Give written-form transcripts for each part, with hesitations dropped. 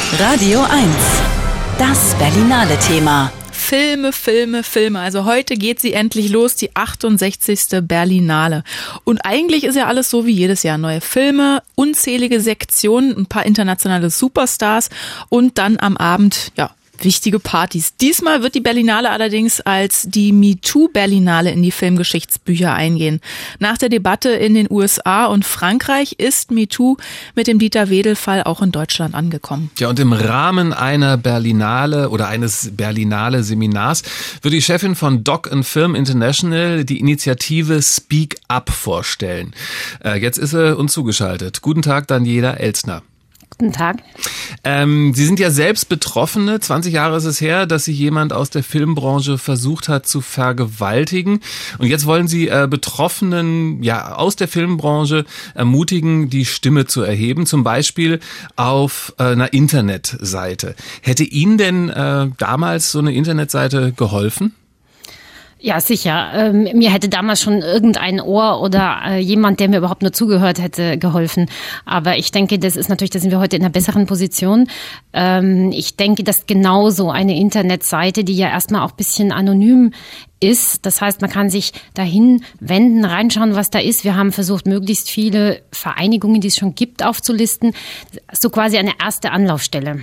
Radio 1. Das Berlinale Thema. Filme. Also heute geht sie endlich los, die 68. Berlinale. Und eigentlich ist ja alles so wie jedes Jahr. Neue Filme, unzählige Sektionen, ein paar internationale Superstars und dann am Abend, wichtige Partys. Diesmal wird die Berlinale allerdings als die MeToo-Berlinale in die Filmgeschichtsbücher eingehen. Nach der Debatte in den USA und Frankreich ist MeToo mit dem Dieter-Wedel-Fall auch in Deutschland angekommen. Ja, und im Rahmen einer Berlinale oder eines Berlinale-Seminars wird die Chefin von Doc & Film International die Initiative Speak Up vorstellen. Jetzt ist sie uns zugeschaltet. Guten Tag, Daniela Elstner. Guten Tag. Sie sind ja selbst Betroffene. 20 Jahre ist es her, dass Sie jemand aus der Filmbranche versucht hat zu vergewaltigen. Und jetzt wollen Sie Betroffenen aus der Filmbranche ermutigen, die Stimme zu erheben, zum Beispiel auf einer Internetseite. Hätte Ihnen denn damals so eine Internetseite geholfen? Ja, sicher. Mir hätte damals schon irgendein Ohr oder jemand, der mir überhaupt nur zugehört hätte, geholfen. Aber ich denke, da sind wir heute in einer besseren Position. Ich denke, dass genauso eine Internetseite, die ja erstmal auch ein bisschen anonym ist, das heißt, man kann sich dahin wenden, reinschauen, was da ist. Wir haben versucht, möglichst viele Vereinigungen, die es schon gibt, aufzulisten. So quasi eine erste Anlaufstelle.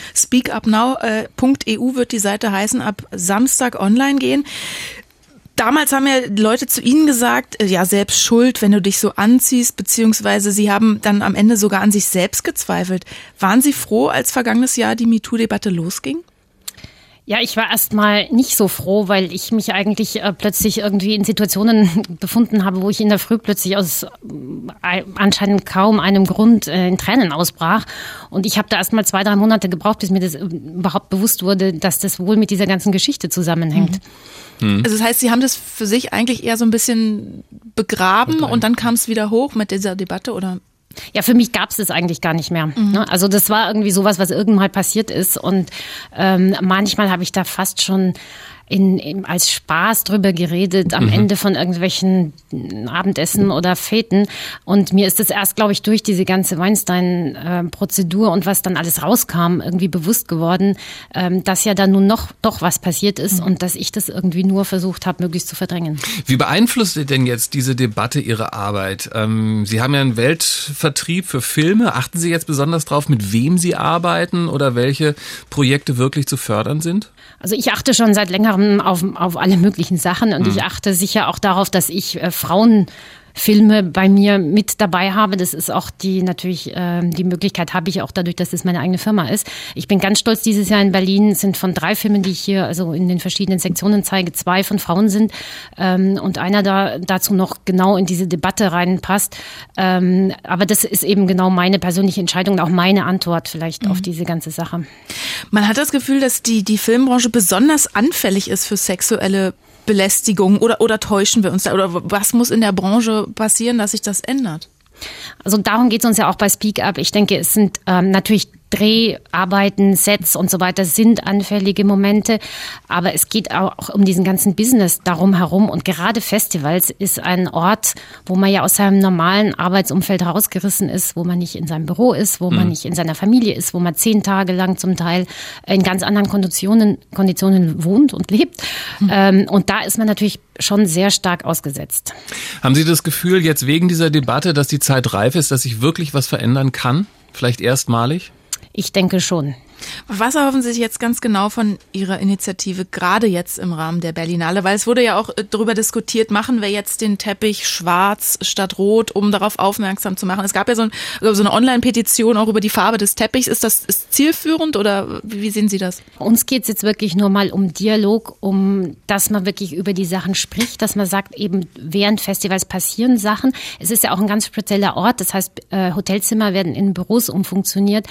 Speakupnow.eu wird die Seite heißen, ab Samstag online gehen. Damals haben ja Leute zu Ihnen gesagt, selbst schuld, wenn du dich so anziehst, beziehungsweise Sie haben dann am Ende sogar an sich selbst gezweifelt. Waren Sie froh, als vergangenes Jahr die MeToo-Debatte losging? Ja, ich war erstmal nicht so froh, weil ich mich eigentlich plötzlich irgendwie in Situationen befunden habe, wo ich in der Früh plötzlich aus anscheinend kaum einem Grund in Tränen ausbrach. Und ich habe da erstmal 2-3 Monate gebraucht, bis mir das überhaupt bewusst wurde, dass das wohl mit dieser ganzen Geschichte zusammenhängt. Also das heißt, Sie haben das für sich eigentlich eher so ein bisschen begraben und dann kam es wieder hoch mit dieser Debatte, oder? Ja, für mich gab es das eigentlich gar nicht mehr. Also das war irgendwie sowas, was irgendwann mal passiert ist. Und manchmal habe ich da fast schon als Spaß drüber geredet am Ende von irgendwelchen Abendessen oder Feten. Und mir ist das erst, glaube ich, durch diese ganze Weinstein-Prozedur und was dann alles rauskam, irgendwie bewusst geworden, dass ja da nun doch was passiert ist und dass ich das irgendwie nur versucht habe, möglichst zu verdrängen. Wie beeinflusst denn jetzt diese Debatte Ihre Arbeit? Sie haben ja einen Weltvertrieb für Filme. Achten Sie jetzt besonders drauf, mit wem Sie arbeiten oder welche Projekte wirklich zu fördern sind? Also ich achte schon seit längerem auf alle möglichen Sachen und ich achte sicher auch darauf, dass ich Frauenfilme bei mir mit dabei habe. Das ist auch die Möglichkeit habe ich auch dadurch, dass es meine eigene Firma ist. Ich bin ganz stolz, dieses Jahr in Berlin sind von 3 Filmen, die ich hier also in den verschiedenen Sektionen zeige, 2 von Frauen sind und einer dazu noch genau in diese Debatte reinpasst. Aber das ist eben genau meine persönliche Entscheidung und auch meine Antwort vielleicht auf diese ganze Sache. Man hat das Gefühl, dass die Filmbranche besonders anfällig ist für sexuelle Belästigung oder täuschen wir uns da? Oder was muss in der Branche passieren, dass sich das ändert? Also darum geht es uns ja auch bei Speak Up. Ich denke, es sind natürlich Dreharbeiten, Sets und so weiter sind anfällige Momente, aber es geht auch um diesen ganzen Business darum herum und gerade Festivals ist ein Ort, wo man ja aus seinem normalen Arbeitsumfeld herausgerissen ist, wo man nicht in seinem Büro ist, wo man nicht in seiner Familie ist, wo man 10 Tage lang zum Teil in ganz anderen Konditionen wohnt und lebt und da ist man natürlich schon sehr stark ausgesetzt. Haben Sie das Gefühl jetzt wegen dieser Debatte, dass die Zeit reif ist, dass sich wirklich was verändern kann? Vielleicht erstmalig? Ich denke schon. Was erhoffen Sie sich jetzt ganz genau von Ihrer Initiative, gerade jetzt im Rahmen der Berlinale? Weil es wurde ja auch darüber diskutiert, machen wir jetzt den Teppich schwarz statt rot, um darauf aufmerksam zu machen. Es gab ja so eine Online-Petition auch über die Farbe des Teppichs. Ist das zielführend oder wie sehen Sie das? Uns geht es jetzt wirklich nur mal um Dialog, dass man wirklich über die Sachen spricht, dass man sagt, eben während Festivals passieren Sachen. Es ist ja auch ein ganz spezieller Ort, das heißt, Hotelzimmer werden in Büros umfunktioniert.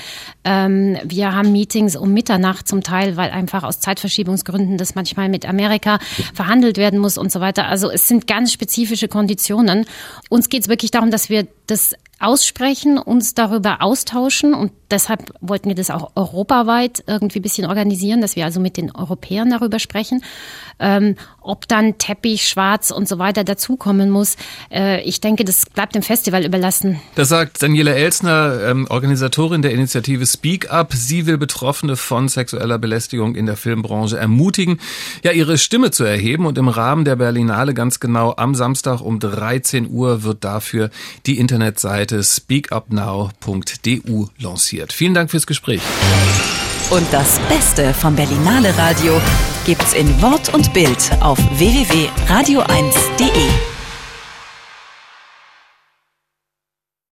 Wir haben Meetings um Mitternacht zum Teil, weil einfach aus Zeitverschiebungsgründen das manchmal mit Amerika verhandelt werden muss und so weiter. Also es sind ganz spezifische Konditionen. Uns geht es wirklich darum, dass wir das aussprechen, uns darüber austauschen und deshalb wollten wir das auch europaweit irgendwie ein bisschen organisieren, dass wir also mit den Europäern darüber sprechen. ob dann Teppich, Schwarz und so weiter dazukommen muss, ich denke, das bleibt dem Festival überlassen. Das sagt Daniela Elsner, Organisatorin der Initiative Speak Up. Sie will Betroffene von sexueller Belästigung in der Filmbranche ermutigen, ja, ihre Stimme zu erheben. Und im Rahmen der Berlinale ganz genau am Samstag um 13 Uhr wird dafür die Internetseite speakupnow.du lanciert. Vielen Dank fürs Gespräch. Und das Beste vom Berlinale Radio gibt's in Wort und Bild auf www.radio1.de.